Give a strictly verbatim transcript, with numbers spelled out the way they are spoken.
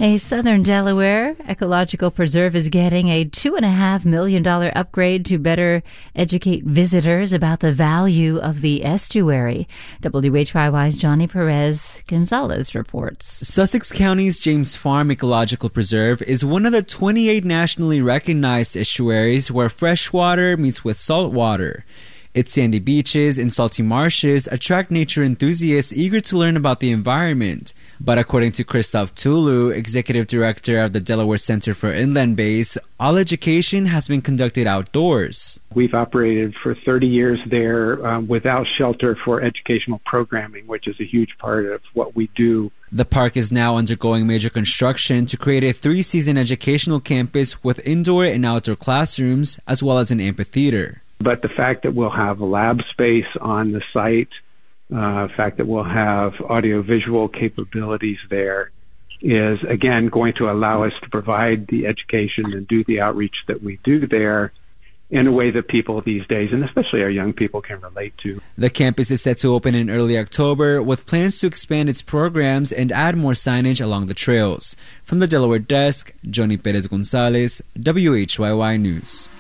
A Southern Delaware ecological preserve is getting a two point five million dollars upgrade to better educate visitors about the value of the estuary. W H Y Y's Johnny Perez Gonzalez reports. Sussex County's James Farm Ecological Preserve is one of the twenty-eight nationally recognized estuaries where fresh water meets with salt water. Its sandy beaches and salty marshes attract nature enthusiasts eager to learn about the environment. But according to Christoph Tulu, Executive Director of the Delaware Center for Inland Bays, all education has been conducted outdoors. We've operated for thirty years there um, without shelter for educational programming, which is a huge part of what we do. The park is now undergoing major construction to create a three-season educational campus with indoor and outdoor classrooms, as well as an amphitheater. But the fact that we'll have lab space on the site, uh, the fact that we'll have audiovisual capabilities there is, again, going to allow us to provide the education and do the outreach that we do there in a way that people these days, and especially our young people, can relate to. The campus is set to open in early October with plans to expand its programs and add more signage along the trails. From the Delaware desk, Johnny Perez Gonzalez, W H Y Y News.